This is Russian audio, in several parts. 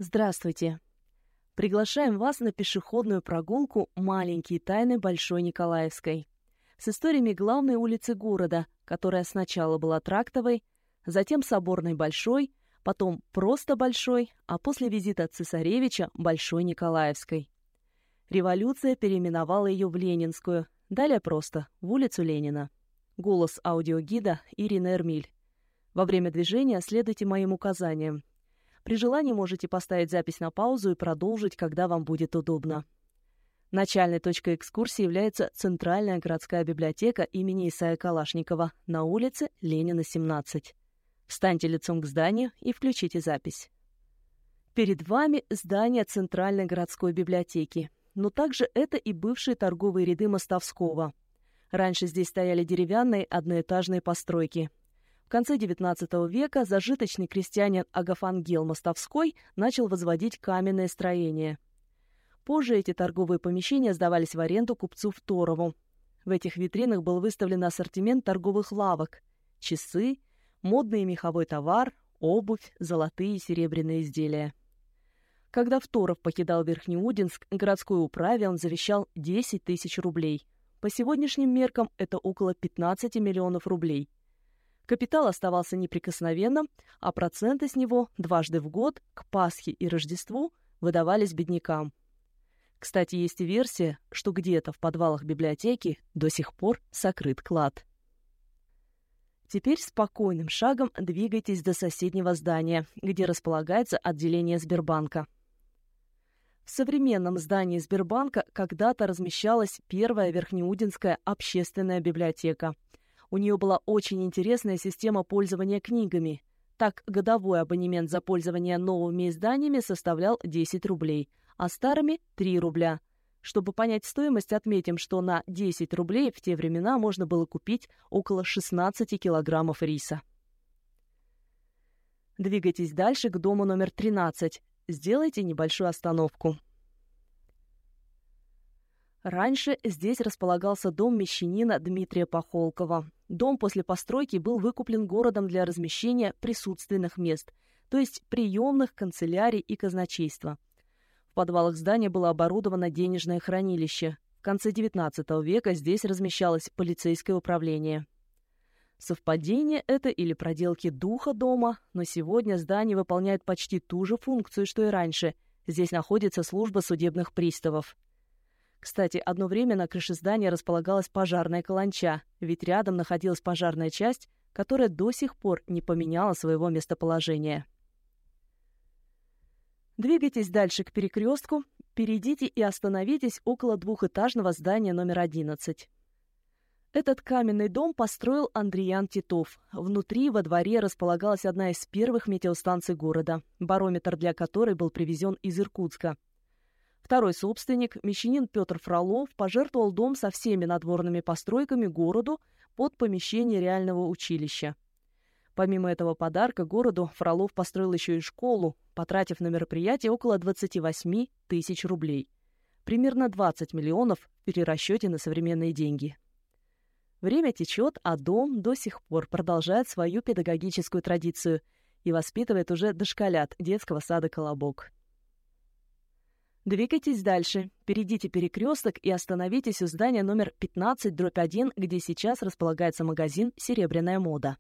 Здравствуйте! Приглашаем вас на пешеходную прогулку «Маленькие тайны Большой Николаевской» с историями главной улицы города, которая сначала была трактовой, затем Соборной Большой, потом просто Большой, а после визита цесаревича Большой Николаевской. Революция переименовала ее в Ленинскую, далее просто в улицу Ленина. Голос аудиогида Ирина Эрмиль. Во время движения следуйте моим указаниям. При желании можете поставить запись на паузу и продолжить, когда вам будет удобно. Начальной точкой экскурсии является Центральная городская библиотека имени Исая Калашникова на улице Ленина, 17. Встаньте лицом к зданию и включите запись. Перед вами здание Центральной городской библиотеки, но также это и бывшие торговые ряды Мостовского. Раньше здесь стояли деревянные одноэтажные постройки. В конце XIX века зажиточный крестьянин Агафангел Мостовской начал возводить каменное строение. Позже эти торговые помещения сдавались в аренду купцу Второву. В этих витринах был выставлен ассортимент торговых лавок: часы, модный и меховой товар, обувь, золотые и серебряные изделия. Когда Второв покидал Верхнеудинск, городской управе он завещал 10 тысяч рублей. По сегодняшним меркам это около 15 миллионов рублей. Капитал оставался неприкосновенным, а проценты с него дважды в год, к Пасхе и Рождеству, выдавались беднякам. Кстати, есть и версия, что где-то в подвалах библиотеки до сих пор сокрыт клад. Теперь спокойным шагом двигайтесь до соседнего здания, где располагается отделение Сбербанка. В современном здании Сбербанка когда-то размещалась первая Верхнеудинская общественная библиотека. У нее была очень интересная система пользования книгами. Так, годовой абонемент за пользование новыми изданиями составлял 10 рублей, а старыми – 3 рубля. Чтобы понять стоимость, отметим, что на 10 рублей в те времена можно было купить около 16 килограммов риса. Двигайтесь дальше к дому номер 13. Сделайте небольшую остановку. Раньше здесь располагался дом мещанина Дмитрия Пахолкова. Дом после постройки был выкуплен городом для размещения присутственных мест, то есть приемных, канцелярий и казначейства. В подвалах здания было оборудовано денежное хранилище. В конце XIX века здесь размещалось полицейское управление. Совпадение это или проделки духа дома, но сегодня здание выполняет почти ту же функцию, что и раньше. Здесь находится служба судебных приставов. Кстати, одно время на крыше здания располагалась пожарная каланча, ведь рядом находилась пожарная часть, которая до сих пор не поменяла своего местоположения. Двигайтесь дальше к перекрестку, перейдите и остановитесь около двухэтажного здания номер 11. Этот каменный дом построил Андриан Титов. Внутри, во дворе, располагалась одна из первых метеостанций города, барометр для которой был привезен из Иркутска. Второй собственник, мещанин Петр Фролов, пожертвовал дом со всеми надворными постройками городу под помещение реального училища. Помимо этого подарка городу Фролов построил еще и школу, потратив на мероприятие около 28 тысяч рублей. Примерно 20 миллионов в перерасчете на современные деньги. Время течет, а дом до сих пор продолжает свою педагогическую традицию и воспитывает уже дошколят детского сада «Колобок». Двигайтесь дальше, перейдите перекресток и остановитесь у здания номер 15/1, где сейчас располагается магазин «Серебряная мода».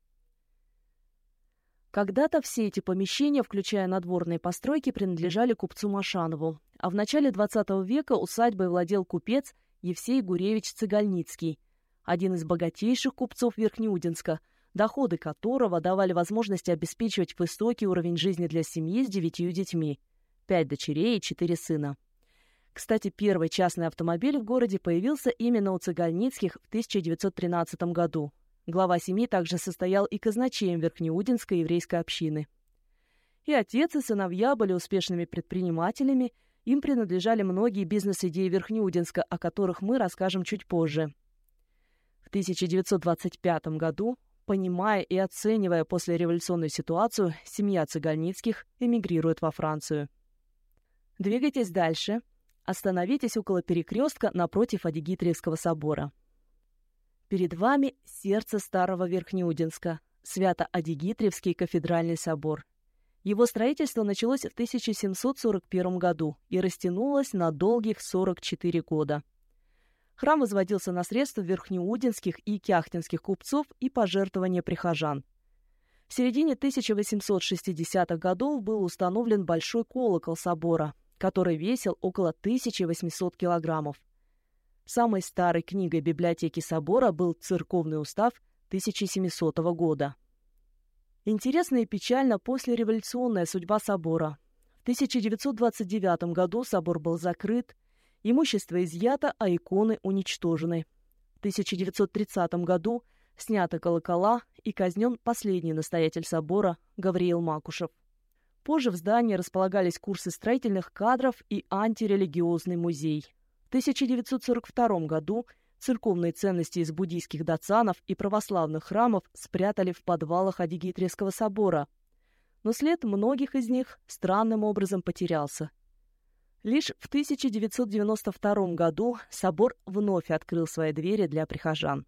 Когда-то все эти помещения, включая надворные постройки, принадлежали купцу Машанову, а в начале XX века усадьбой владел купец Евсей Гуревич Цегольницкий, один из богатейших купцов Верхнеудинска, доходы которого давали возможность обеспечивать высокий уровень жизни для семьи с 9 детьми. 5 дочерей и 4 сына. Кстати, первый частный автомобиль в городе появился именно у Цегольницких в 1913 году. Глава семьи также состоял и казначеем Верхнеудинской еврейской общины. И отец, и сыновья были успешными предпринимателями, им принадлежали многие бизнес-идеи Верхнеудинска, о которых мы расскажем чуть позже. В 1925 году, понимая и оценивая послереволюционную ситуацию, семья Цегольницких эмигрирует во Францию. Двигайтесь дальше. Остановитесь около перекрестка напротив Адигитриевского собора. Перед вами сердце старого Верхнеудинска, Свято-Адигитриевский кафедральный собор. Его строительство началось в 1741 году и растянулось на долгих 44 года. Храм возводился на средства верхнеудинских и кяхтинских купцов и пожертвования прихожан. В середине 1860-х годов был установлен большой колокол собора, который весил около 1800 килограммов. Самой старой книгой библиотеки собора был церковный устав 1700 года. Интересна и печальна послереволюционная судьба собора. В 1929 году собор был закрыт, имущество изъято, а иконы уничтожены. В 1930 году сняты колокола и казнен последний настоятель собора Гавриил Макушев. Позже в здании располагались курсы строительных кадров и антирелигиозный музей. В 1942 году церковные ценности из буддийских дацанов и православных храмов спрятали в подвалах Адигитревского собора, но след многих из них странным образом потерялся. Лишь в 1992 году собор вновь открыл свои двери для прихожан.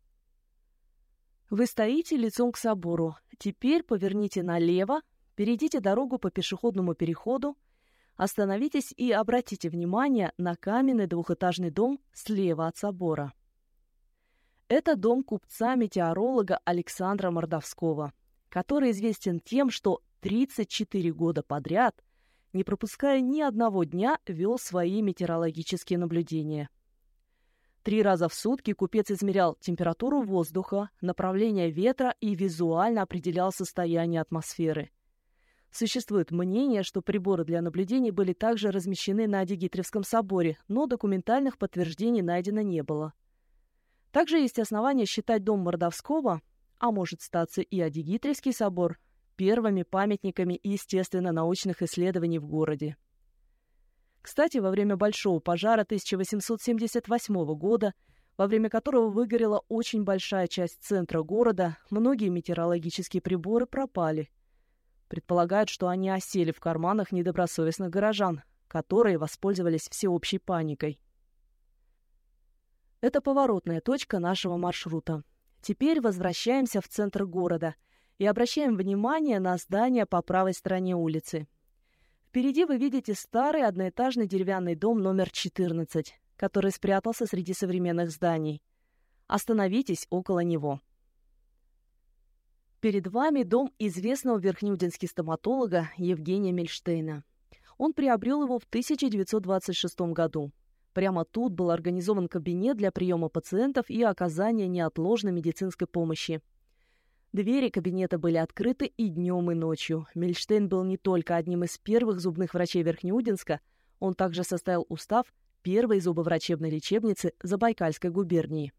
Вы стоите лицом к собору. Теперь поверните налево, перейдите дорогу по пешеходному переходу, остановитесь и обратите внимание на каменный двухэтажный дом слева от собора. Это дом купца-метеоролога Александра Мордовского, который известен тем, что 34 года подряд, не пропуская ни одного дня, вел свои метеорологические наблюдения. 3 раза в сутки купец измерял температуру воздуха, направление ветра и визуально определял состояние атмосферы. Существует мнение, что приборы для наблюдений были также размещены на Адигитревском соборе, но документальных подтверждений найдено не было. Также есть основания считать дом Мордовского, а может статься и Адигитревский собор, первыми памятниками естественно-научных исследований в городе. Кстати, во время Большого пожара 1878 года, во время которого выгорела очень большая часть центра города, многие метеорологические приборы пропали. Предполагают, что они осели в карманах недобросовестных горожан, которые воспользовались всеобщей паникой. Это поворотная точка нашего маршрута. Теперь возвращаемся в центр города и обращаем внимание на здание по правой стороне улицы. Впереди вы видите старый одноэтажный деревянный дом номер 14, который спрятался среди современных зданий. Остановитесь около него. Перед вами дом известного верхнеудинского стоматолога Евгения Мильштейна. Он приобрел его в 1926 году. Прямо тут был организован кабинет для приема пациентов и оказания неотложной медицинской помощи. Двери кабинета были открыты и днем, и ночью. Мильштейн был не только одним из первых зубных врачей Верхнеудинска, он также составил устав первой зубоврачебной лечебницы Забайкальской губернии.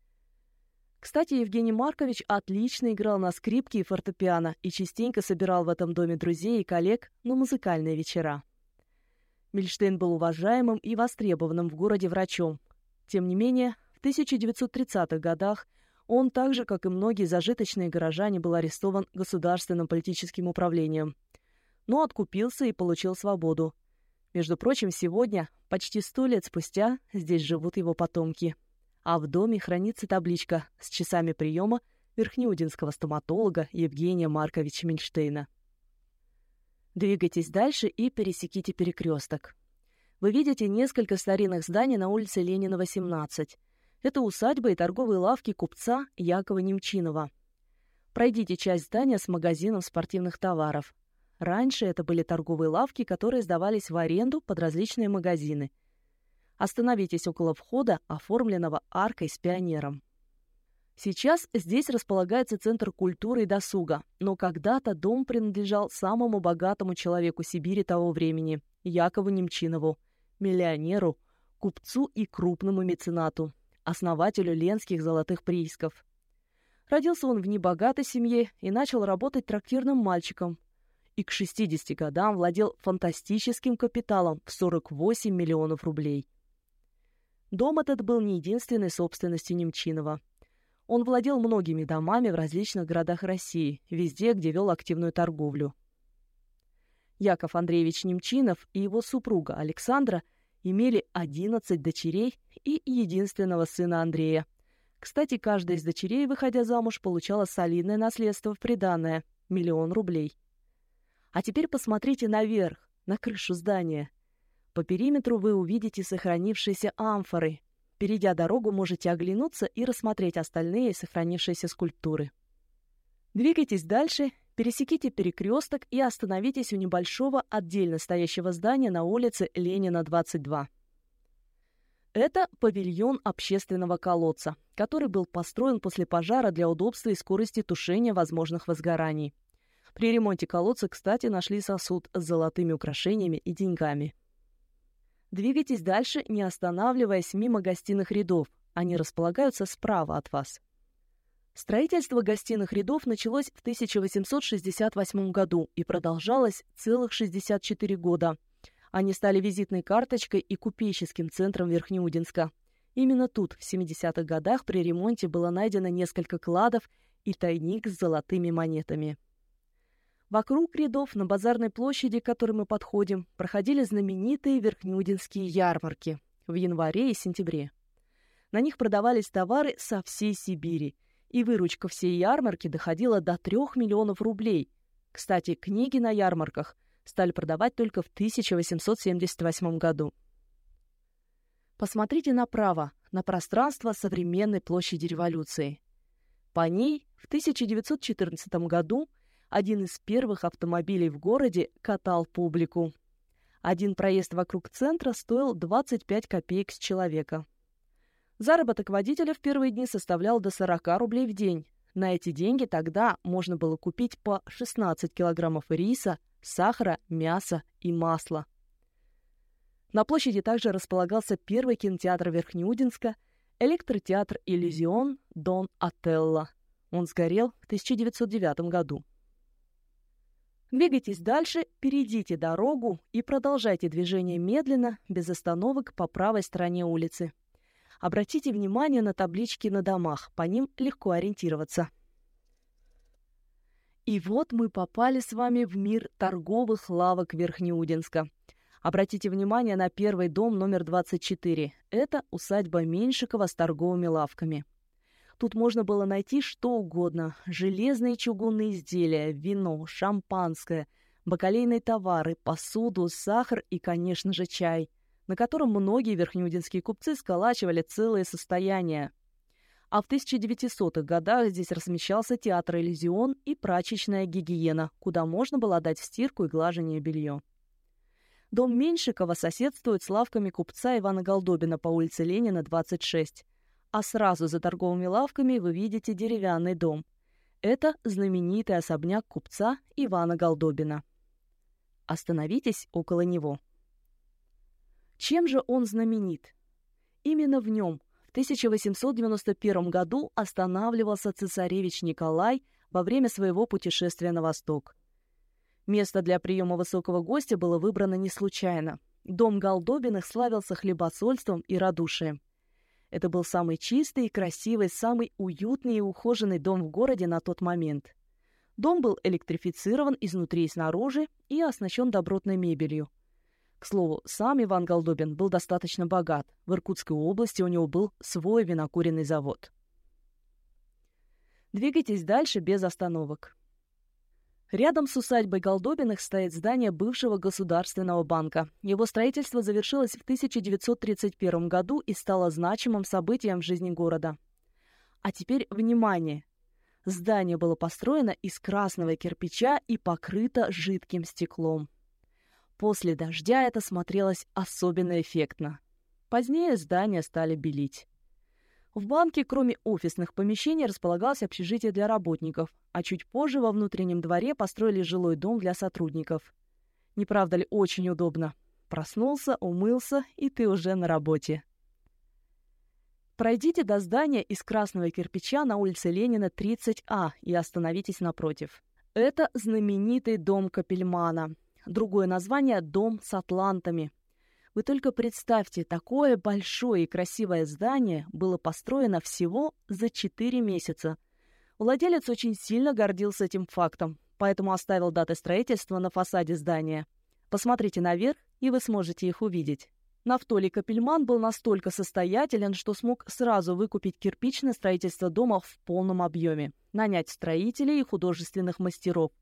Кстати, Евгений Маркович отлично играл на скрипке и фортепиано и частенько собирал в этом доме друзей и коллег на музыкальные вечера. Мильштейн был уважаемым и востребованным в городе врачом. Тем не менее, в 1930-х годах он, так же, как и многие зажиточные горожане, был арестован государственным политическим управлением, но откупился и получил свободу. Между прочим, сегодня, почти 100 лет спустя, здесь живут его потомки. А в доме хранится табличка с часами приема верхнеудинского стоматолога Евгения Марковича Мильштейна. Двигайтесь дальше и пересеките перекресток. Вы видите несколько старинных зданий на улице Ленина, 18. Это усадьба и торговые лавки купца Якова Немчинова. Пройдите часть здания с магазином спортивных товаров. Раньше это были торговые лавки, которые сдавались в аренду под различные магазины. Остановитесь около входа, оформленного аркой с пионером. Сейчас здесь располагается Центр культуры и досуга, но когда-то дом принадлежал самому богатому человеку Сибири того времени – Якову Немчинову, миллионеру, купцу и крупному меценату, основателю ленских золотых приисков. Родился он в небогатой семье и начал работать трактирным мальчиком. И к 60 годам владел фантастическим капиталом в 48 миллионов рублей. Дом этот был не единственной собственностью Немчинова. Он владел многими домами в различных городах России, везде, где вел активную торговлю. Яков Андреевич Немчинов и его супруга Александра имели 11 дочерей и единственного сына Андрея. Кстати, каждая из дочерей, выходя замуж, получала солидное наследство в приданое – 1 000 000 рублей. А теперь посмотрите наверх, на крышу здания. По периметру вы увидите сохранившиеся амфоры. Перейдя дорогу, можете оглянуться и рассмотреть остальные сохранившиеся скульптуры. Двигайтесь дальше, пересеките перекресток и остановитесь у небольшого отдельно стоящего здания на улице Ленина, 22. Это павильон общественного колодца, который был построен после пожара для удобства и скорости тушения возможных возгораний. При ремонте колодца, кстати, нашли сосуд с золотыми украшениями и деньгами. Двигайтесь дальше, не останавливаясь мимо гостиных рядов. Они располагаются справа от вас. Строительство гостиных рядов началось в 1868 году и продолжалось целых 64 года. Они стали визитной карточкой и купеческим центром Верхнеудинска. Именно тут, в 70-х годах, при ремонте было найдено несколько кладов и тайник с золотыми монетами. Вокруг рядов на базарной площади, к которой мы подходим, проходили знаменитые верхнеудинские ярмарки в январе и сентябре. На них продавались товары со всей Сибири, и выручка всей ярмарки доходила до 3 миллионов рублей. Кстати, книги на ярмарках стали продавать только в 1878 году. Посмотрите направо, на пространство современной площади Революции. По ней в 1914 году один из первых автомобилей в городе катал публику. Один проезд вокруг центра стоил 25 копеек с человека. Заработок водителя в первые дни составлял до 40 рублей в день. На эти деньги тогда можно было купить по 16 килограммов риса, сахара, мяса и масла. На площади также располагался первый кинотеатр Верхнеудинска, электротеатр «Иллюзион» Дон Отелло. Он сгорел в 1909 году. Двигайтесь дальше, перейдите дорогу и продолжайте движение медленно, без остановок по правой стороне улицы. Обратите внимание на таблички на домах, по ним легко ориентироваться. И вот мы попали с вами в мир торговых лавок Верхнеудинска. Обратите внимание на первый дом номер 24. Это усадьба Меньшикова с торговыми лавками. Тут можно было найти что угодно: железные и чугунные изделия, вино, шампанское, бакалейные товары, посуду, сахар и, конечно же, чай, на котором многие верхнеудинские купцы сколачивали целые состояния. А в 1900-х годах здесь размещался театр «Иллюзион» и прачечная «Гигиена», куда можно было отдать в стирку и глажение белье. Дом Меньшикова соседствует с лавками купца Ивана Голдобина по улице Ленина, 26. А сразу за торговыми лавками вы видите деревянный дом. Это знаменитый особняк купца Ивана Голдобина. Остановитесь около него. Чем же он знаменит? Именно в нем в 1891 году останавливался цесаревич Николай во время своего путешествия на восток. Место для приема высокого гостя было выбрано не случайно. Дом Голдобиных славился хлебосольством и радушием. Это был самый чистый и красивый, самый уютный и ухоженный дом в городе на тот момент. Дом был электрифицирован изнутри и снаружи и оснащен добротной мебелью. К слову, сам Иван Голдобин был достаточно богат. В Иркутской области у него был свой винокуренный завод. Двигайтесь дальше без остановок. Рядом с усадьбой Голдобиных стоит здание бывшего Государственного банка. Его строительство завершилось в 1931 году и стало значимым событием в жизни города. А теперь внимание! Здание было построено из красного кирпича и покрыто жидким стеклом. После дождя это смотрелось особенно эффектно. Позднее здание стали белить. В банке, кроме офисных помещений, располагалось общежитие для работников, а чуть позже во внутреннем дворе построили жилой дом для сотрудников. Не правда ли очень удобно? Проснулся, умылся, и ты уже на работе. Пройдите до здания из красного кирпича на улице Ленина, 30А, и остановитесь напротив. Это знаменитый дом Капельмана. Другое название – дом с атлантами. Вы только представьте, такое большое и красивое здание было построено всего за 4 месяца. Владелец очень сильно гордился этим фактом, поэтому оставил даты строительства на фасаде здания. Посмотрите наверх, и вы сможете их увидеть. Нафтолий Капельман был настолько состоятелен, что смог сразу выкупить кирпич на строительство дома в полном объеме, нанять строителей и художественных мастеров,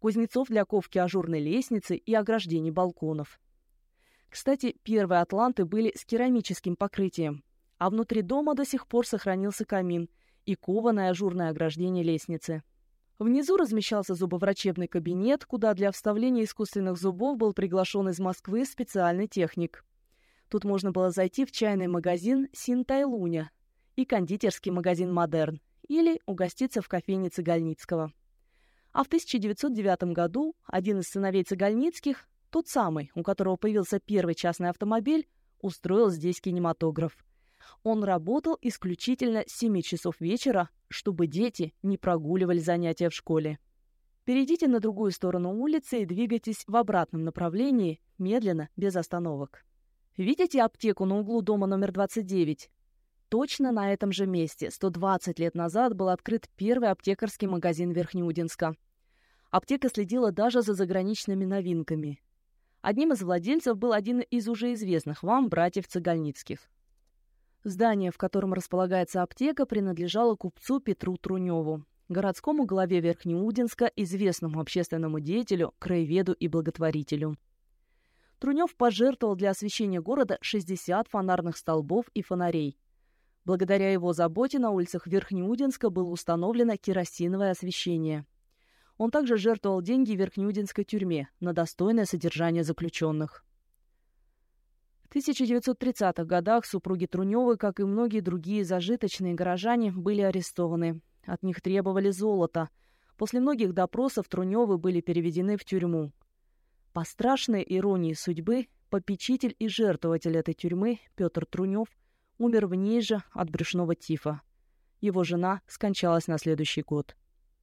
кузнецов для ковки ажурной лестницы и ограждений балконов. Кстати, первые атланты были с керамическим покрытием, а внутри дома до сих пор сохранился камин и кованое ажурное ограждение лестницы. Внизу размещался зубоврачебный кабинет, куда для вставления искусственных зубов был приглашен из Москвы специальный техник. Тут можно было зайти в чайный магазин «Син-Тайлуня» и кондитерский магазин «Модерн» или угоститься в кофейне Цегольницкого. А в 1909 году один из сыновей Цегольницких, тот самый, у которого появился первый частный автомобиль, устроил здесь кинематограф. Он работал исключительно с 7 часов вечера, чтобы дети не прогуливали занятия в школе. Перейдите на другую сторону улицы и двигайтесь в обратном направлении, медленно, без остановок. Видите аптеку на углу дома номер 29? Точно на этом же месте 120 лет назад был открыт первый аптекарский магазин Верхнеудинска. Аптека следила даже за заграничными новинками. Одним из владельцев был один из уже известных вам братьев Цегольницких. Здание, в котором располагается аптека, принадлежало купцу Петру Труневу, городскому главе Верхнеудинска, известному общественному деятелю, краеведу и благотворителю. Трунев пожертвовал для освещения города 60 фонарных столбов и фонарей. Благодаря его заботе на улицах Верхнеудинска было установлено керосиновое освещение. Он также жертвовал деньги Верхнеудинской тюрьме на достойное содержание заключенных. В 1930-х годах супруги Труневы, как и многие другие зажиточные горожане, были арестованы. От них требовали золота. После многих допросов Труневы были переведены в тюрьму. По страшной иронии судьбы, попечитель и жертвователь этой тюрьмы Петр Трунев умер в ней же от брюшного тифа. Его жена скончалась на следующий год.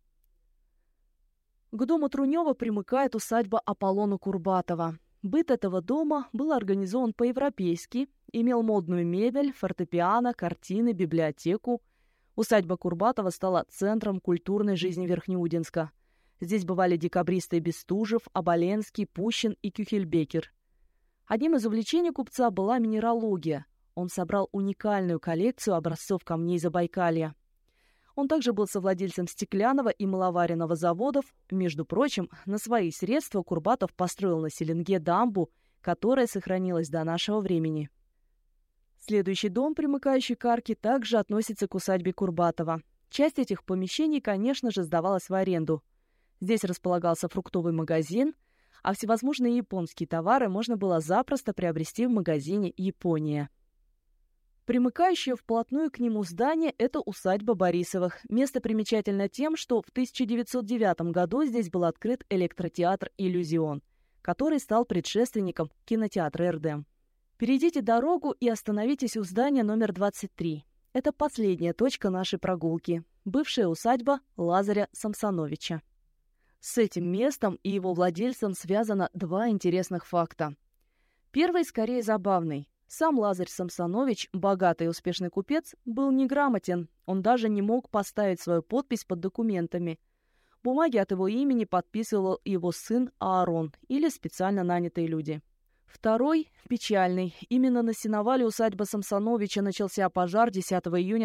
К дому Трунева примыкает усадьба Аполлона Курбатова. Быт этого дома был организован по-европейски, имел модную мебель, фортепиано, картины, библиотеку. Усадьба Курбатова стала центром культурной жизни Верхнеудинска. Здесь бывали декабристы Бестужев, Оболенский, Пущин и Кюхельбекер. Одним из увлечений купца была минералогия. Он собрал уникальную коллекцию образцов камней Забайкалья. Он также был совладельцем стеклянного и мыловаренного заводов. Между прочим, на свои средства Курбатов построил на Селенге дамбу, которая сохранилась до нашего времени. Следующий дом, примыкающий к арке, также относится к усадьбе Курбатова. Часть этих помещений, конечно же, сдавалась в аренду. Здесь располагался фруктовый магазин, а всевозможные японские товары можно было запросто приобрести в магазине «Япония». Примыкающее вплотную к нему здание – это усадьба Борисовых. Место примечательно тем, что в 1909 году здесь был открыт электротеатр «Иллюзион», который стал предшественником кинотеатра РД. Перейдите дорогу и остановитесь у здания номер 23. Это последняя точка нашей прогулки – бывшая усадьба Лазаря Самсоновича. С этим местом и его владельцем связано два интересных факта. Первый скорее забавный. Сам Лазарь Самсонович, богатый и успешный купец, был неграмотен. Он даже не мог поставить свою подпись под документами. Бумаги от его имени подписывал его сын Аарон или специально нанятые люди. Второй, печальный. Именно на сеновале усадьбы Самсоновича начался пожар 10 июня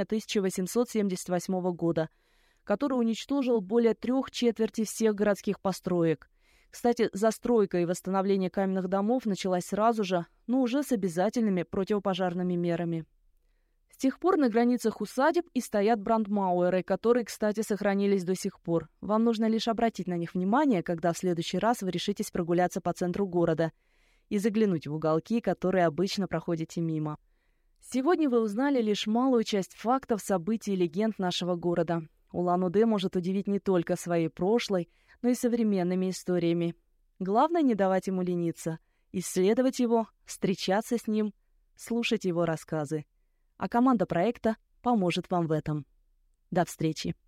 1878 года, который уничтожил более 3/4 всех городских построек. Кстати, застройка и восстановление каменных домов началась сразу же, но уже с обязательными противопожарными мерами. С тех пор на границах усадеб и стоят брандмауэры, которые, кстати, сохранились до сих пор. Вам нужно лишь обратить на них внимание, когда в следующий раз вы решитесь прогуляться по центру города и заглянуть в уголки, которые обычно проходите мимо. Сегодня вы узнали лишь малую часть фактов, событий и легенд нашего города. Улан-Удэ может удивить не только своей прошлой, но и современными историями. Главное не давать ему лениться, исследовать его, встречаться с ним, слушать его рассказы. А команда проекта поможет вам в этом. До встречи!